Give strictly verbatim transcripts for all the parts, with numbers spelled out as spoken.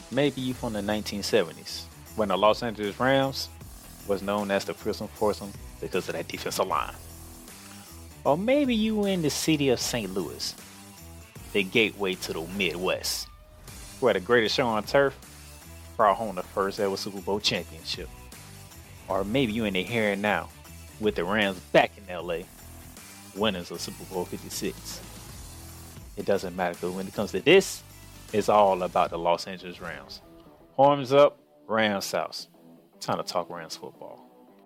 Maybe you from the nineteen seventies when the Los Angeles Rams was known as the Prison Foursome because of that defensive line. Or maybe you in the city of Saint Louis, the gateway to the Midwest, where the greatest show on turf brought home the first ever Super Bowl championship. Or maybe you in the here and now with the Rams back in L A, winners of Super Bowl fifty-six. It doesn't matter because when it comes to this, it's all about the Los Angeles Rams. Horns up, Rams South. Time to talk Rams football.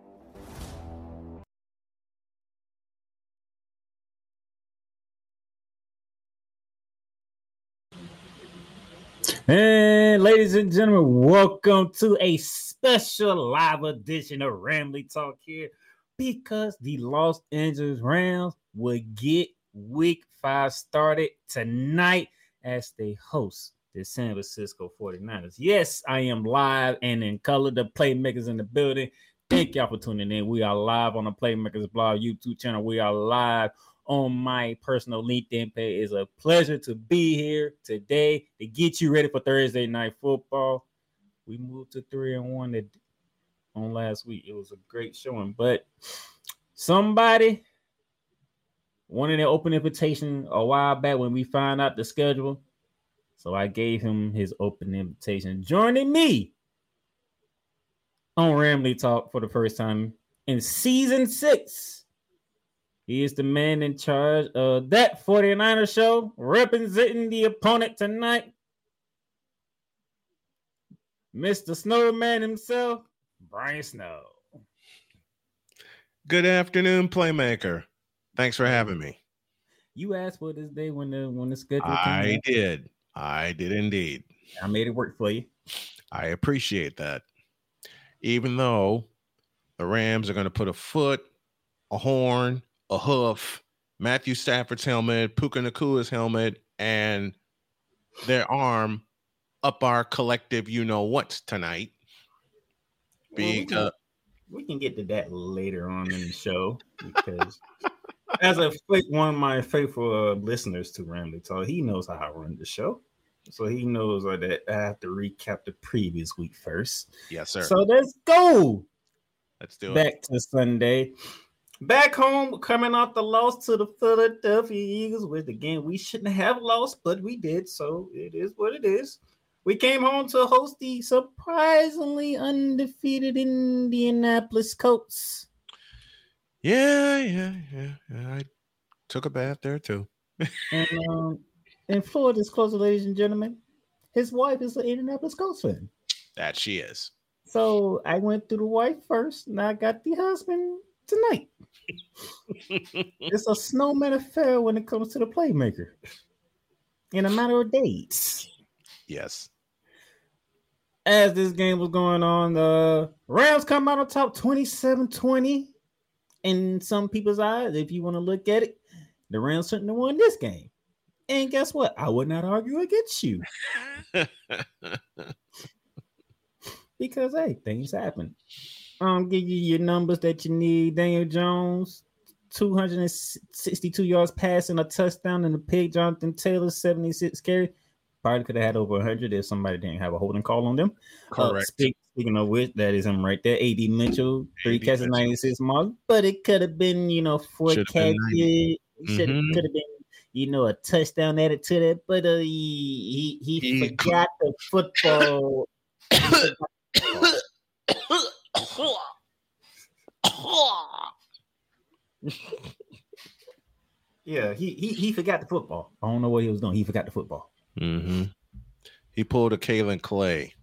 And ladies and gentlemen, welcome to a special live edition of Ramley Talk here because the Los Angeles Rams will get week five started tonight as they host the San Francisco forty-niners. Yes, I am live and in color. The Playmakers in the building. Thank y'all for tuning in. We are live on the Playmakers blog YouTube channel. We are live on my personal LinkedIn page. It's a pleasure to be here today to get you ready for Thursday night football. We moved to three and one on last week. It was a great showing, but somebody wanted an open invitation a while back when we found out the schedule. So I gave him his open invitation. Joining me on Ramley Talk for the first time in season six. He is the man in charge of that forty-niner show, representing the opponent tonight. Mister Snowman himself, Brian Snow. Good afternoon, Playmaker. Thanks for having me. You asked for this day when the when the schedule came I out. did. I did indeed. I made it work for you. I appreciate that. Even though the Rams are going to put a foot, a horn, a hoof, Matthew Stafford's helmet, Puka Nakua's helmet, and their arm up our collective you-know-what tonight. Well, we, Being, can, uh, we can get to that later on in the show because as a one of my faithful uh, listeners to Ramley Talk, he knows how I run the show. So he knows uh, that I have to recap the previous week first. Yes, sir. So let's go. Let's do Back it. to Sunday. Back home, coming off the loss to the Philadelphia Eagles, which again we shouldn't have lost, but we did. So it is what it is. We came home to host the surprisingly undefeated Indianapolis Colts. Yeah, yeah, yeah, yeah. I took a bath there too. And um, in full disclosure, ladies and gentlemen, his wife is an Indianapolis Colts fan. That she is. So I went through the wife first, and I got the husband tonight. It's a snowman affair when it comes to the Playmaker. In a matter of days. Yes. As this game was going on, the Rams come out on top twenty-seven twenty. In some people's eyes, if you want to look at it, the Rams shouldn't have won this game. And guess what? I would not argue against you. Because, hey, things happen. I'll give you your numbers that you need. Daniel Jones, two hundred sixty-two yards passing, a touchdown, and a pick. Jonathan Taylor, seventy-six carry. Probably could have had over one hundred if somebody didn't have a holding call on them. Correct. Uh, speak, speaking of which, that is him right there. A D Mitchell, three catches, Mitchell. ninety-six marks. But it could have been, you know, four Should've catches. been Should have Mhm. could have been, you know, a touchdown added to that. But uh, he, he, he He- forgot the football. Yeah, he, he he forgot the football. I don't know what he was doing. He forgot the football. Mm-hmm. He pulled a Kalen Clay.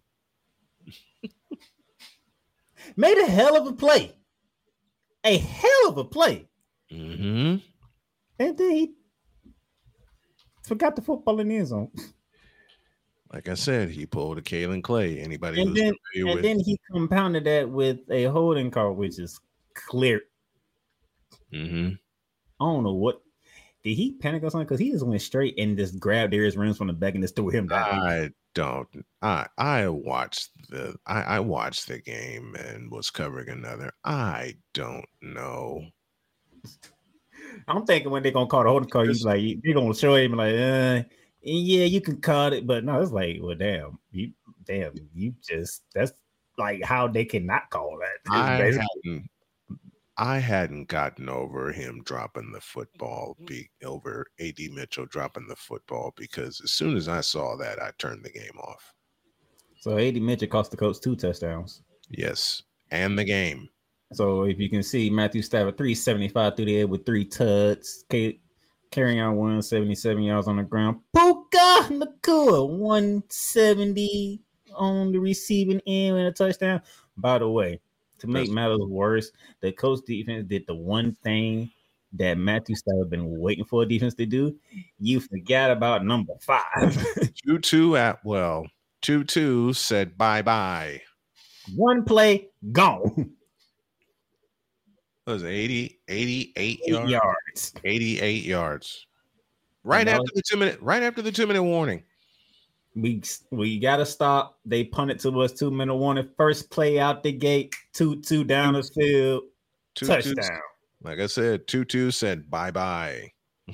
Made a hell of a play. A hell of a play. Mm-hmm. And then he forgot the football in the end zone. Like I said, he pulled a Kalen Clay. Anybody And who's then familiar and with then he compounded that with a holding call, which is clear. mm-hmm. I don't know what. Did he panic or something? Because he just went straight and just grabbed Darius Rams from the back and just threw him down. I don't. I I watched the I, I watched the game and was covering another. I don't know. I'm thinking when they're gonna call the holding call, he's like they're gonna show him like, uh, yeah, you can call it, but no, it's like, well, damn, you damn, you just that's like how they cannot call that. I hadn't, I hadn't gotten over him dropping the football, be over A D Mitchell dropping the football, because as soon as I saw that, I turned the game off. So A D Mitchell cost the coach two touchdowns. Yes, and the game. So if you can see, Matthew Stafford three seventy-five through the air with three tuds, carrying out one seventy-seven yards on the ground. Puka Nacua one seventy on the receiving end and a touchdown. By the way, to make That's matters worse, the coach defense did the one thing that Matthew Stafford been waiting for a defense to do. You forgot about number five. Tutu Atwell. Tutu said bye-bye. One play, gone. What was it, eighty, eighty-eight yards? yards? eighty-eight yards. Right you know, after the two minute, right after the two minute warning. We we gotta stop. They punted to us two minute warning. First play out the gate, two two down the field, two, touchdown. Two, like I said, two two said bye bye.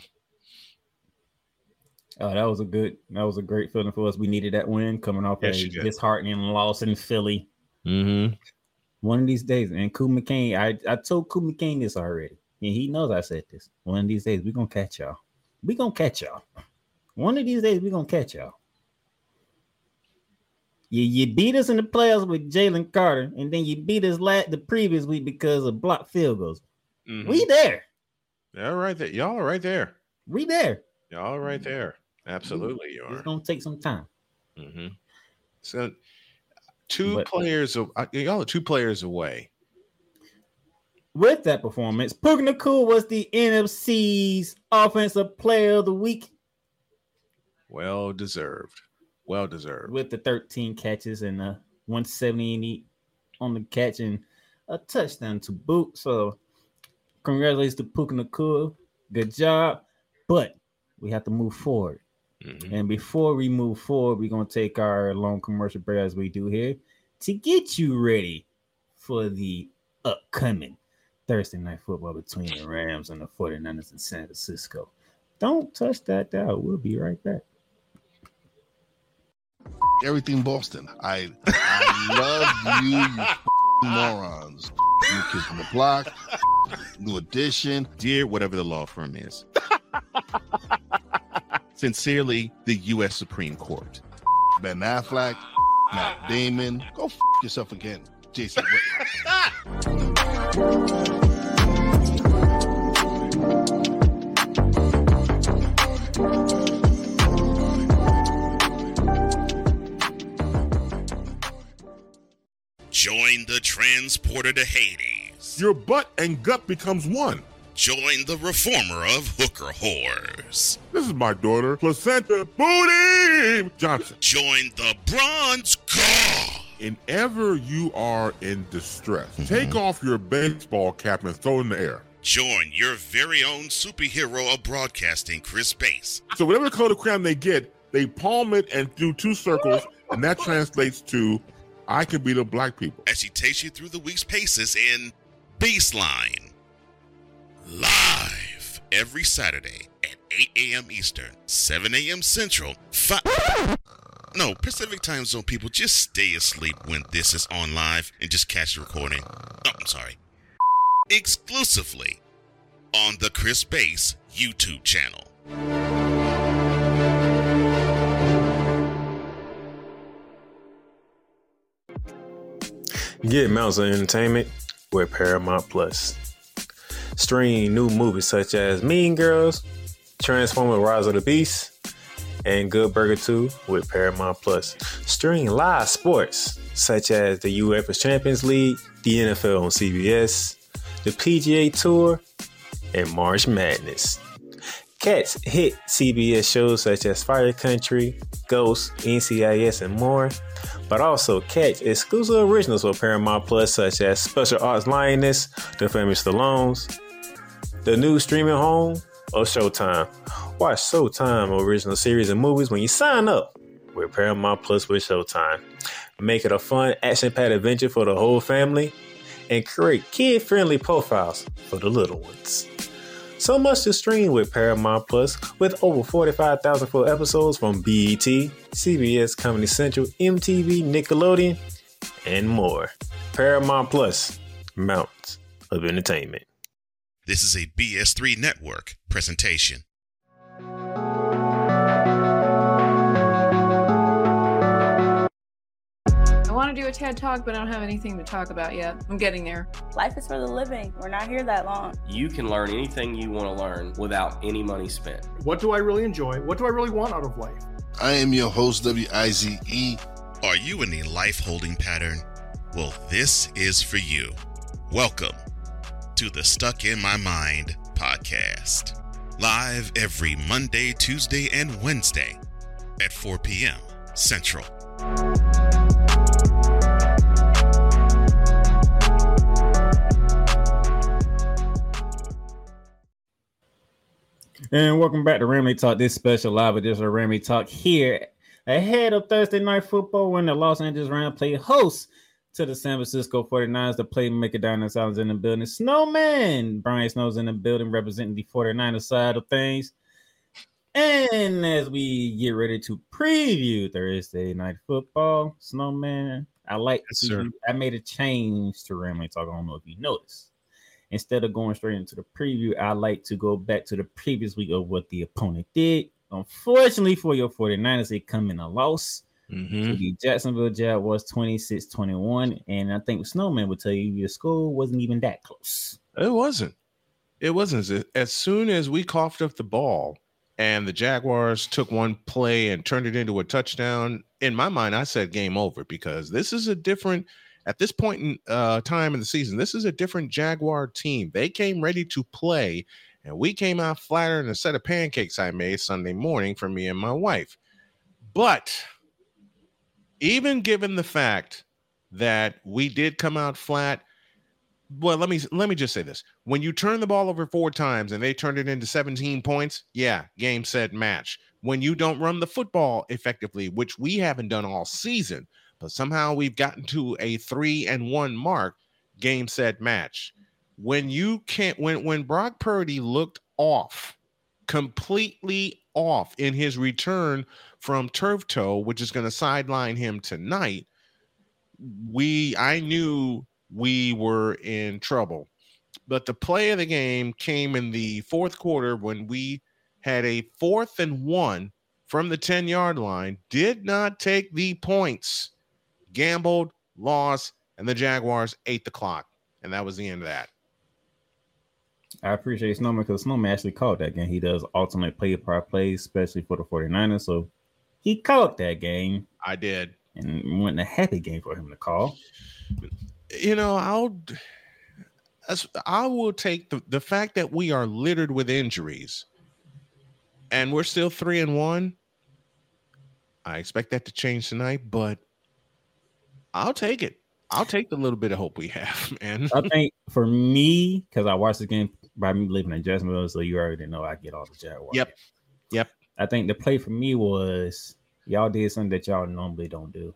Oh, that was a good, that was a great feeling for us. We needed that win coming off yes, a disheartening loss in Philly. Mm-hmm. One of these days, and Koo McCain, I, I told Koo McCain this already, and he knows I said this. One of these days, we're gonna catch y'all. We're gonna catch y'all. One of these days, we're gonna catch y'all. You, you beat us in the playoffs with Jalen Carter, and then you beat us la- the previous week because of blocked field goals. Mm-hmm. We there. Yeah, right there. Y'all are right there. We there. Y'all are right there. Absolutely, you are. It's gonna take some time. Mm-hmm. So, two but, players. Y'all are two players away. With that performance, Puka Nacua was the N F C's Offensive Player of the Week. Well deserved. Well deserved. With the thirteen catches and a one seventy on the catch and a touchdown to boot. So, congratulations to Puka Nacua. Good job. But we have to move forward. Mm-hmm. And before we move forward, we're going to take our long commercial break as we do here to get you ready for the upcoming Thursday night football between the Rams and the forty-niners in San Francisco. Don't touch that dial. We'll be right back. Everything Boston. I I love you, you morons. New Kids on the Block, New Edition. Dear whatever the law firm is. Sincerely, the U S Supreme Court. Ben Affleck, Matt Damon. Go f*** yourself again, Jason Whitlock. Join the transporter to Hades. Your butt and gut becomes one. Join the reformer of hooker whores. This is my daughter, Placenta Booty Johnson. Join the bronze god. Whenever you are in distress, mm-hmm. take off your baseball cap and throw it in the air. Join your very own superhero of broadcasting, Chris Bass. So whatever color crayon they get, they palm it and do two circles, and that translates to, I can beat up black people. As he takes you through the week's paces in Baseline. Live every Saturday at eight a.m. Eastern, seven a.m. Central, five... No, Pacific Time Zone people, just stay asleep when this is on live and just catch the recording. Oh, I'm sorry. Exclusively on the Chris Bass YouTube channel. Get Mounts of Entertainment with Paramount Plus. Stream new movies such as Mean Girls, Transformers: Rise of the Beast, and Good Burger two with Paramount Plus. Stream live sports such as the UEFA Champions League, the N F L on C B S, the P G A Tour, and March Madness. Catch hit C B S shows such as Fire Country, Ghost, N C I S, and more. But also catch exclusive originals for Paramount Plus such as Special Arts Lioness, The Famous Stallones, the new streaming home, or Showtime. Watch Showtime original series and movies when you sign up with Paramount Plus with Showtime. Make it a fun, action-packed adventure for the whole family and create kid-friendly profiles for the little ones. So much to stream with Paramount Plus, with over forty-five thousand full episodes from B E T, C B S, Comedy Central, M T V, Nickelodeon, and more. Paramount Plus, mountains of entertainment. This is a B S three Network presentation. I want to do a TED Talk, but I don't have anything to talk about yet. I'm getting there. Life is for the living. We're not here that long. You can learn anything you want to learn without any money spent. What do I really enjoy? What do I really want out of life? I am your host, W I Z E. Are you in a life holding pattern? Well, this is for you. Welcome to the Stuck in My Mind podcast. Live every Monday, Tuesday, and Wednesday at four p.m. Central. And welcome back to Ramley Talk, this special live edition of Ramley Talk here ahead of Thursday Night Football when the Los Angeles Rams play host to the San Francisco forty-niners. The playmaker Dynasty Allen's in the building. Snowman Brian Snow's in the building representing the forty-niners side of things. And as we get ready to preview Thursday Night Football, Snowman, I like Yes, to, sir. I made a change to Ramley Talk. I don't know if you noticed. Instead of going straight into the preview, I like to go back to the previous week of what the opponent did. Unfortunately for your forty-niners, they come in a loss Mm-hmm. to the Jacksonville Jaguars twenty-six twenty-one. And I think Snowman would tell you your score wasn't even that close. It wasn't. It wasn't. As soon as we coughed up the ball and the Jaguars took one play and turned it into a touchdown, in my mind, I said game over, because this is a different, at this point in uh, time in the season, this is a different Jaguar team. They came ready to play, and we came out flatter than a set of pancakes I made Sunday morning for me and my wife. But even given the fact that we did come out flat, well, let me let me just say this. When you turn the ball over four times and they turned it into seventeen points, yeah, game, set, match. When you don't run the football effectively, which we haven't done all season, but somehow we've gotten to a three and one mark, game, set, match. When you can't, when when Brock Purdy looked off, completely off in his return from turf toe, which is going to sideline him tonight, we I knew we were in trouble. But the play of the game came in the fourth quarter when we had a fourth and one from the ten-yard line, did not take the points, gambled, lost, and the Jaguars ate the clock. And that was the end of that. I appreciate Snowman because Snowman actually called that game. He does alternate play by play, especially for the forty-niners. So he called that game. I did. And went a happy game for him to call. You know, I'll as- I will take the, the fact that we are littered with injuries and we're still three and one. I expect that to change tonight, but I'll take it. I'll take the little bit of hope we have, man. I think for me, because I watched the game by me living in Jacksonville, so you already know I get all the Jaguars. Yep. Yep. I think the play for me was y'all did something that y'all normally don't do.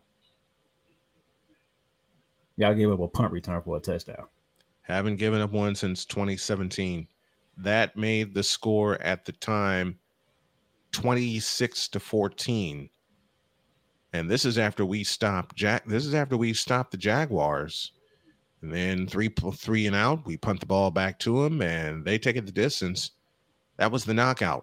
Y'all gave up a punt return for a touchdown. Haven't given up one since twenty seventeen. That made the score at the time twenty-six to fourteen. And this is after we stopped Jack. This is after we stopped the Jaguars. And then three, three and out, we punt the ball back to them, and they take it the distance. That was the knockout.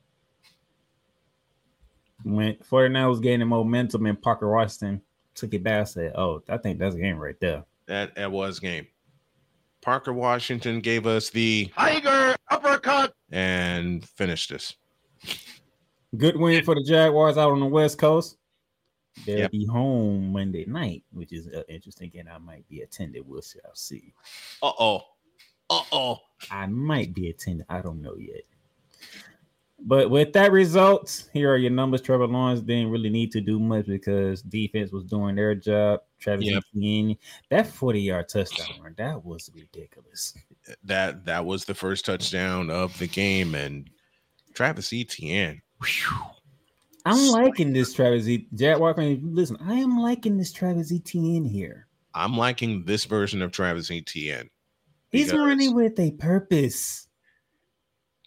When forty-nine was gaining momentum and Parker Washington took it back, I said, oh, I think that's a game right there. That, that was game. Parker Washington gave us the Tiger uppercut and finished us. Good win for the Jaguars out on the West Coast. They'll Yep. be home Monday night, which is uh, interesting. And I might be attended. We'll see. I'll see. Uh-oh. Uh-oh. I might be attended. I don't know yet. But with that result, here are your numbers. Trevor Lawrence didn't really need to do much because defense was doing their job. Travis Yep. Etienne, that forty-yard touchdown run, that was ridiculous. That that was the first touchdown of the game, and Travis Etienne. Whew. I'm liking this Travis Etienne. Jaguar fans, listen, I am liking this Travis Etienne here. I'm liking this version of Travis Etienne. He's because running with a purpose.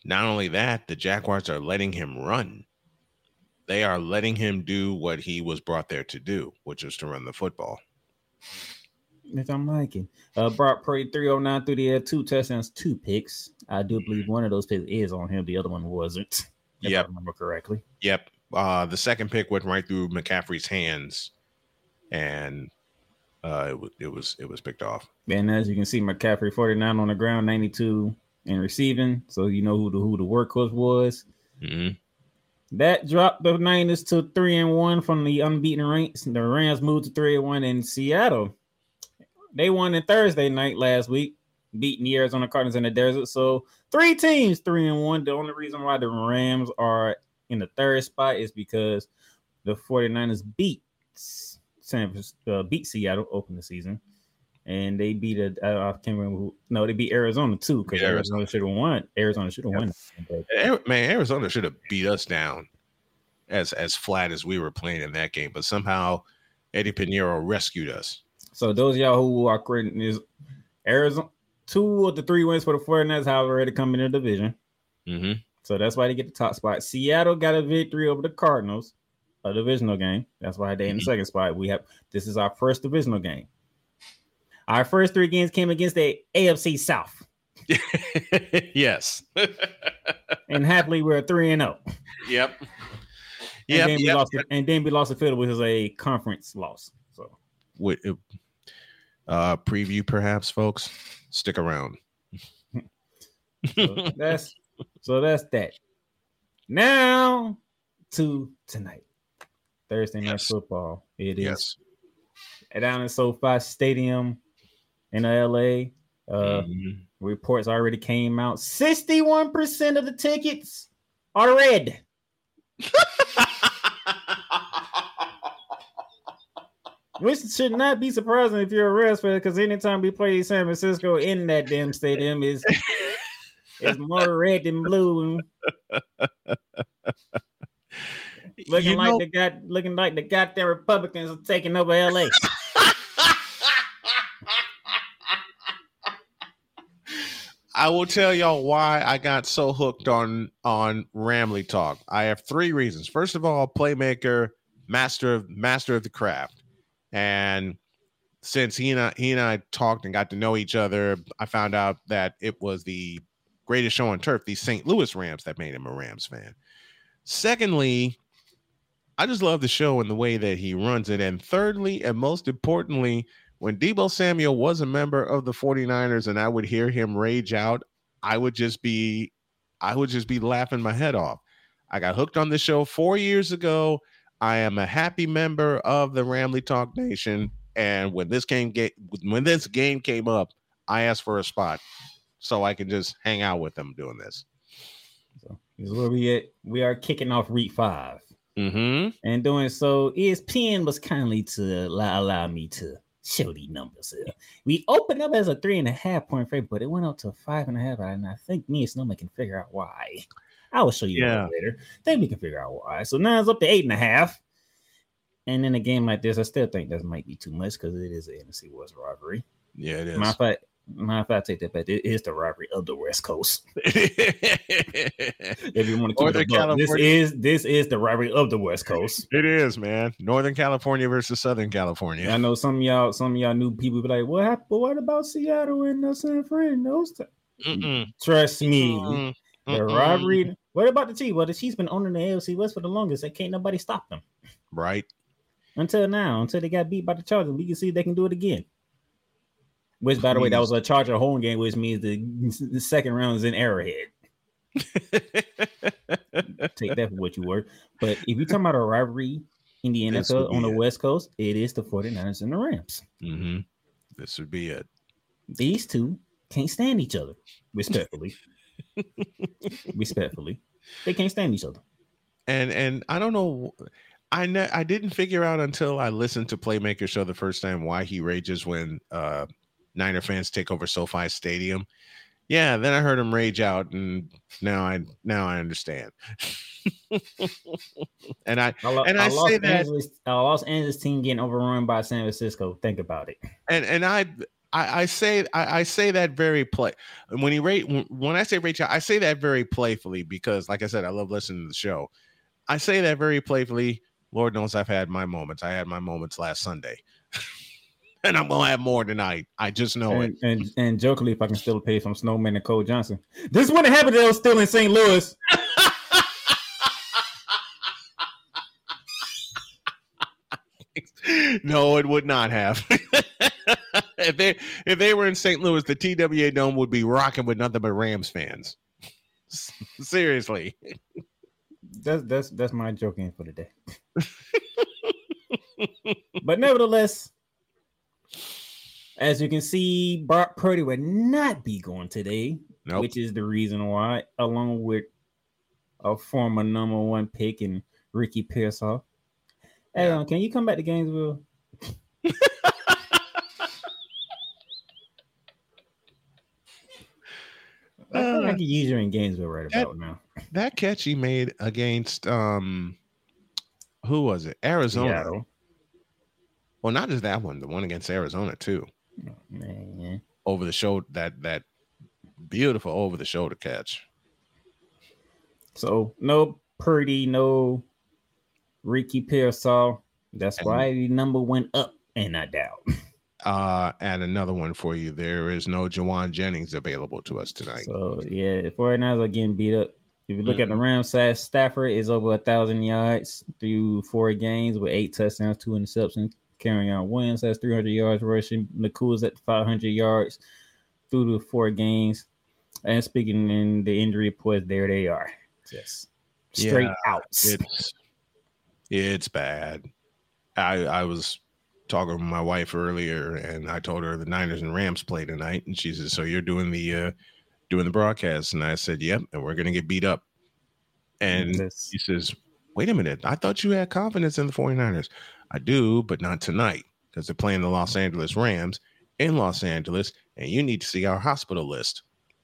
Not only that, the Jaguars are letting him run. They are letting him do what he was brought there to do, which is to run the football. If I'm liking. Uh, Brock Purdy, three oh nine through the air, two touchdowns, two picks. I do believe one of those picks is on him. The other one wasn't. If Yep. I remember correctly. Yep. Uh, the second pick went right through McCaffrey's hands, and uh, it, w- it was it was picked off. And as you can see, McCaffrey forty-nine on the ground, ninety-two in receiving. So you know who the who the workhorse was. Mm-hmm. That dropped the Niners to three and one from the unbeaten ranks. The Rams moved to three and one in Seattle. They won in Thursday night last week, beating the Arizona Cardinals in the desert. So three teams, three and one. The only reason why the Rams are in the third spot is because the 49ers beat San uh, beat Seattle open the season, and they beat a I, I can't remember who. No, they beat Arizona too because Yeah, Arizona should have won. Arizona should have Yep. won. Ari- Man, Arizona should have beat us down as as flat as we were playing in that game, but somehow Eddie Pinheiro rescued us. So those of y'all who are crediting is Arizona, two of the three wins for the 49ers have already come in the division. Mm-hmm. So that's why they get the top spot. Seattle got a victory over the Cardinals, a divisional game. That's why they in the Mm-hmm. second spot. We have this is our first divisional game. Our first three games came against the A F C South. Yes. And happily we're three and oh. Yep. And Yep. then we Yep. lost to, and then we lost to Philly, which is a conference loss. So Wait, uh, preview perhaps, folks. Stick around. So that's so that's that. Now to tonight, Thursday night Yes. football. It is Yes. down in SoFi Stadium in L A. Uh, Mhm. Reports already came out. sixty-one percent of the tickets are red. Which should not be surprising if you're a Reds fan, because anytime we play San Francisco in that damn stadium is is more red than blue. Looking You like know- the got looking like the goddamn Republicans are taking over L A. I will tell y'all why I got so hooked on on Ramley Talk. I have three reasons. First of all, playmaker, master of master of the craft, and since he and I, he and I talked and got to know each other, I found out that it was the greatest show on turf, the Saint Louis Rams, that made him a Rams fan. Secondly, I just love the show and the way that he runs it. And thirdly, and most importantly, when Deebo Samuel was a member of the 49ers and I would hear him rage out, I would just be, I would just be laughing my head off. I got hooked on the show four years ago. I am a happy member of the Ramley Talk Nation. And when this game get, when this game came up, I asked for a spot so I can just hang out with them doing this. So this is where we at. We are kicking off week five. Mm-hmm. And doing so, E S P N was kindly to allow, allow me to show these numbers here. We opened up as a three and a half point favorite, but it went up to five and a half. And I think me and Snowman can figure out why. I will show you Yeah. that later. Then we can figure out why. So now it's up to eight and a half. And in a game like this, I still think that might be too much because it is an N F C West rivalry. Yeah, it is. Matter of fact, matter of fact, I take that back. It is the rivalry of the West Coast. If you want to keep Northern it a buck, this California. is this is the rivalry of the West Coast. It is, man. Northern California versus Southern California. I know some of y'all, some of y'all new people be like, "What happened? But what about Seattle and uh, San Fran?" Those t-? Mm-mm. Trust me, Mm-mm. the Mm-mm. rivalry. What about the Chiefs? Well, the Chiefs been owning the A F C West for the longest, and can't nobody stop them Right. until now. Until they got beat by the Chargers, we can see if they can do it again. Which, by the way, that was a Charger home game, which means the, the second round is in Arrowhead. Take that for what you were. But if you're talking about a rivalry in the This N F L would be on the it. West Coast, it is the 49ers and the Rams. Mm-hmm. This would be it. These two can't stand each other, respectfully. respectfully. They can't stand each other. And and I don't know. I ne- I didn't figure out until I listened to Playmaker Show the first time why he rages when uh, Niner fans take over SoFi Stadium. Yeah, then I heard him rage out, and now I now I understand. and I Our, and I our Los say that, Angeles, our Los Angeles team getting overrun by San Francisco. Think about it. and and I I, I say I, I say that very play when he rate when I say Ray Charles, I say that very playfully because, like I said, I love listening to the show. I say that very playfully. Lord knows I've had my moments. I had my moments last Sunday, and I'm gonna have more tonight. I just know and, it. And and jokingly, if I can still pay some Snowman and Cole Johnson, this wouldn't happen. They was still in Saint Louis. No, it would not have. if they if they were in Saint Louis, the T W A Dome would be rocking with nothing but Rams fans. Seriously. That's that's that's my joking for the day. But nevertheless, as you can see, Brock Purdy would not be going today, nope. which is the reason why, along with a former number one pick and Ricky Pearsall. Hey, yeah. um, can you come back to Gainesville? I think uh, I could use you in Gainesville right that, about now. That catch he made against um, who was it? Arizona. Seattle. Well, not just that one, the one against Arizona too. Oh, man. Over the shoulder, that that beautiful over the shoulder catch. So no Purdy, no Ricky Pearsall. That's and, why the number went up and not down. Uh, and another one for you. There is no Jawan Jennings available to us tonight. So yeah, the forty-niners are getting beat up. If you look mm-hmm. at the Rams side, Stafford is over a thousand yards through four games with eight touchdowns, two interceptions. Kerryon Williams has three hundred yards rushing. Nakua's at five hundred yards through the four games. And speaking in the injury reports, there they are. Just straight yeah, outs. It's, it's bad. I I was talking with my wife earlier, and I told her the Niners and Rams play tonight, and she said, "So you're doing the uh, doing the broadcast?" And I said, "Yep," and we're gonna get beat up. And yes. She says, "Wait a minute, I thought you had confidence in the forty-niners." I do, but not tonight because they're playing the Los Angeles Rams in Los Angeles, and you need to see our hospital list.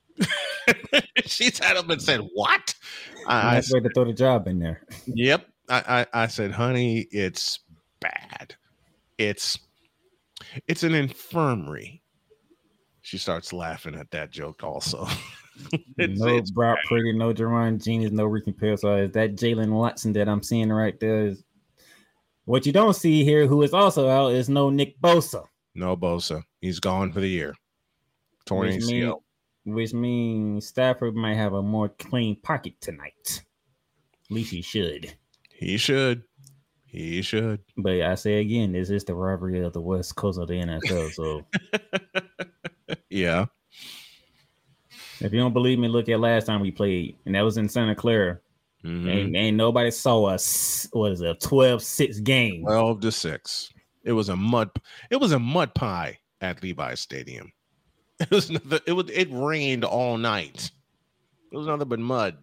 She sat up and said, "What?" I, I said to throw the job in there. Yep, I, I, I said, "Honey, it's bad. It's it's an infirmary." She starts laughing at that joke. Also, it's, no it's Brock Purdy, no Jawan Jennings, no Ricky Pearsall. Is that Jalen Watson that I'm seeing right there? Is what you don't see here, who is also out, is no Nick Bosa. No Bosa. He's gone for the year. Torn A C L. Which means Stafford might have a more clean pocket tonight. At least he should. He should. He should. But I say again, this is the rivalry of the West Coast of the N F L. So, yeah. If you don't believe me, look at last time we played, and that was in Santa Clara. Mm-hmm. And, and nobody saw us. What is it, a twelve six game? twelve to six. It was a mud. It was a mud pie at Levi's Stadium. It was nothing, it was it rained all night. It was nothing but mud.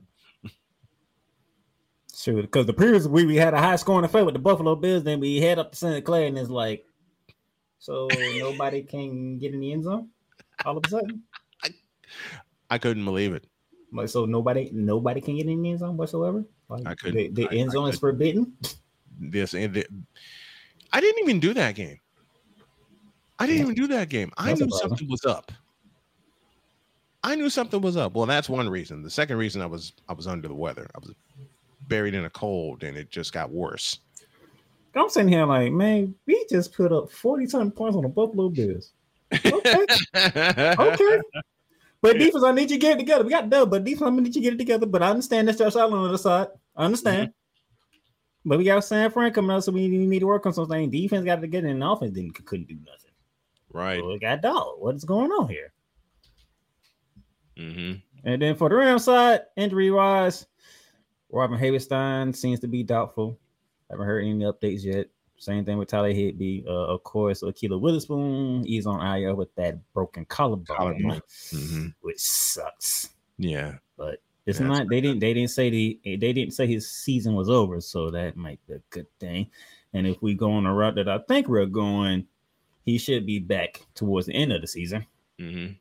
Sure, because the previous week we had a high scoring affair with the Buffalo Bills, then we head up to Santa Clara, and it's like, so nobody can get in the end zone all of a sudden. I, I couldn't believe it. Like, so nobody, nobody can get in the end zone whatsoever. Like, I couldn't. The, the I, end zone I is forbidden. This and the, I didn't even do that game. I didn't yeah. even do that game. I That's knew something was up. I knew something was up. Well, that's one reason. The second reason I was I was under the weather. I was buried in a cold, and it just got worse. I'm sitting here like, man, we just put up forty something points on the Buffalo Bills. Okay, okay. But defense, I need you to get it together. We got dub, but defense, I need you to get it together. But I understand that's Josh Allen on the other side. I understand. Mm-hmm. But we got San Fran coming out, so we need to work on something. Defense got to get in, and offense didn't couldn't do nothing. Right. So we got dog. What is going on here? Mm-hmm. And then for the Rams side, injury wise, Robin Havenstein seems to be doubtful. Haven't heard any updates yet. Same thing with Tyler Higbee. Uh, of course, Akila Witherspoon, he's on I R with that broken collarbone, collarbone. Mm-hmm. which sucks. Yeah, but it's That's not. They didn't. They didn't say the. They didn't say his season was over, so that might be a good thing. And if we go on the route that I think we're going, he should be back towards the end of the season. Mm-hmm.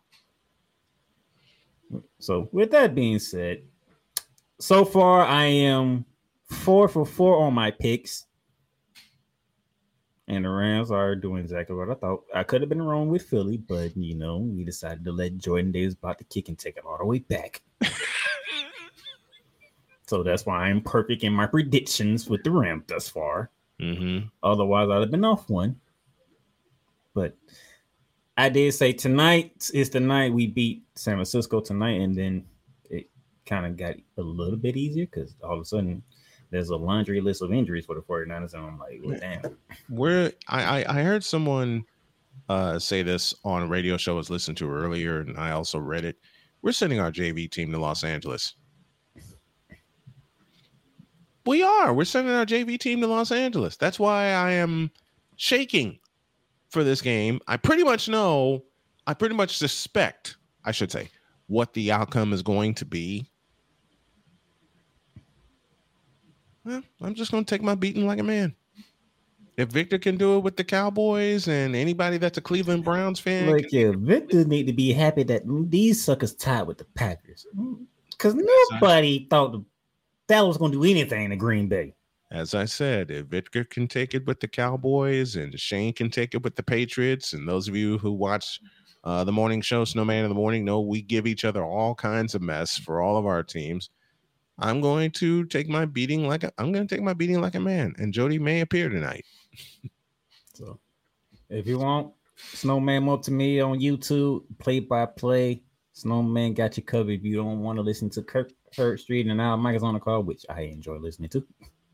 So, with that being said, so far I am four for four on my picks. And the Rams are doing exactly what I thought. I could have been wrong with Philly, but, you know, we decided to let Jordan Davis about the kick and take it all the way back. So that's why I'm perfect in my predictions with the Rams thus far. Mm-hmm. Otherwise, I'd have been off one. But I did say tonight is the night we beat San Francisco tonight, and then it kind of got a little bit easier because all of a sudden there's a laundry list of injuries for the 49ers, and I'm like, well, damn. We're, I, I heard someone uh, say this on a radio show I was listening to earlier, and I also read it. We're sending our J V team to Los Angeles. We are. We're sending our J V team to Los Angeles. That's why I am shaking for this game. I pretty much know, I pretty much suspect, I should say, what the outcome is going to be. Well, I'm just going to take my beating like a man. If Victor can do it with the Cowboys and anybody that's a Cleveland Browns fan. Look, yeah, Victor need to be happy that these suckers tied with the Packers. Because nobody thought the that was going to do anything to Green Bay. As I said, if Victor can take it with the Cowboys and Shane can take it with the Patriots, and those of you who watch uh, the morning show, Snowman in the Morning, know we give each other all kinds of mess for all of our teams. I'm going to take my beating like a, I'm going to take my beating like a man, and Jody may appear tonight. So, if you want Snowman Multimedia on YouTube, play by play, Snowman got you covered. If you don't want to listen to Kirk Third Street and now Mike is on the call, which I enjoy listening to.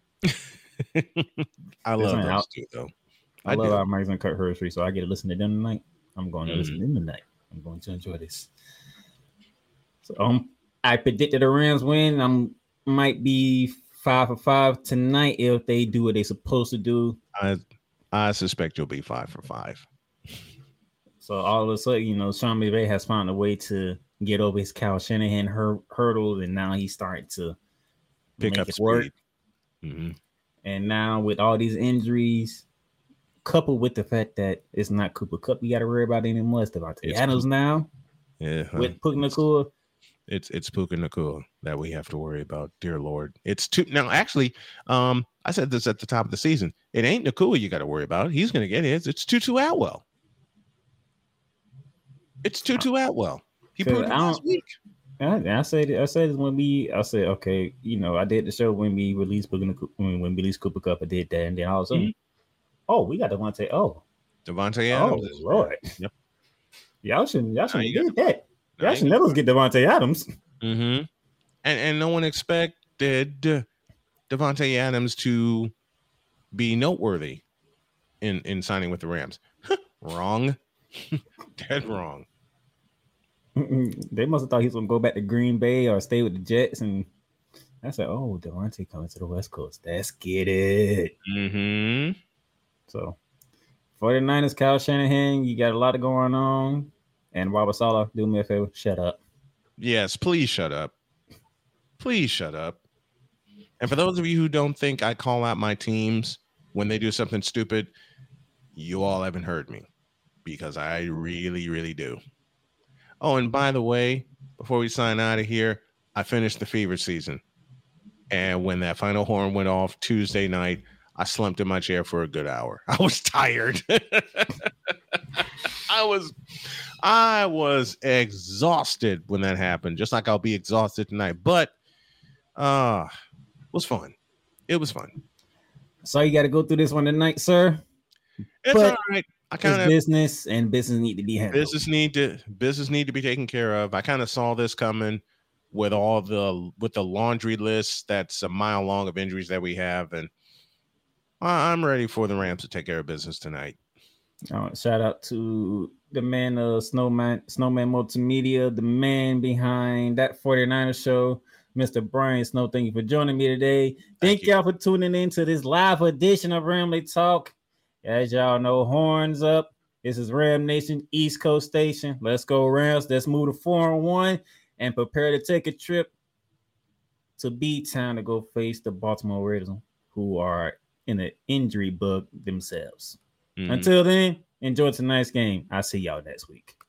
I love those out, too, though. I, I love our Mike's on Kirk Third Street, so I get to listen to them tonight. I'm going to Mm-hmm. listen to them tonight. I'm going to enjoy this. So um, I predicted the Rams win. I'm might be five for five tonight if they do what they're supposed to do. I I suspect you'll be five for five. So all of a sudden, you know, Sean McVay has found a way to get over his Kyle Shanahan hur- hurdles, and now he's starting to pick up it speed. Work. Mm-hmm. And now with all these injuries, coupled with the fact that it's not Cooper Kupp you got to worry about anymore, it's Devontae it's Adams Puka. now. Yeah, huh? With Puka Nacua. It's it's Puka Nacua that we have to worry about. Dear Lord, it's two now. Actually, um, I said this at the top of the season. It ain't Nacua you got to worry about. He's going to get his. It's Tutu Atwell. It's Tutu Atwell. He proved it last week. I, I said I said when we I said okay, you know, I did the show when we released Puka Nacua, when, when we released Cooper Kupp. I did that, and then all of a sudden, mm-hmm. oh, we got Devontae. Oh, Devontae Adams. Oh Lord. Yep. Y'all shouldn't. Y'all shouldn't get that. Y'all Now should never get Devontae Adams. Mm-hmm. And and no one expected Devontae Adams to be noteworthy in in signing with the Rams. Wrong. Dead wrong. They must have thought he was gonna go back to Green Bay or stay with the Jets, and I said, "Oh, Devontae coming to the West Coast. Let's get it." Mm-hmm. So, 49ers, Kyle Shanahan, you got a lot going on, and Robert Saleh, do me a favor, shut up. Yes, please shut up. Please shut up. And for those of you who don't think I call out my teams when they do something stupid, you all haven't heard me, because I really, really do. Oh, and by the way, before we sign out of here, I finished the fever season. And when that final horn went off Tuesday night, I slumped in my chair for a good hour. I was tired. I was I was exhausted when that happened, just like I'll be exhausted tonight. But uh it was fun. It was fun. So you got to go through this one tonight, sir. It's but all right. I kind of business and business need to be handled. Business need to business need to be taken care of. I kind of saw this coming with all the with the laundry list that's a mile long of injuries that we have, and I'm ready for the Rams to take care of business tonight. Uh, shout out to the man of Snowman Snowman Multimedia, the man behind that 49ers show, Mister Brian Snow. Thank you for joining me today. Thank, Thank y'all for tuning in to this live edition of Ramley Talk. As y'all know, horns up. This is Ram Nation East Coast Station. Let's go Rams. Let's move to four and one and prepare to take a trip to B-Town to go face the Baltimore Ravens, who are in an injury bug themselves. Mm-hmm. Until then, enjoy tonight's game. I'll see y'all next week.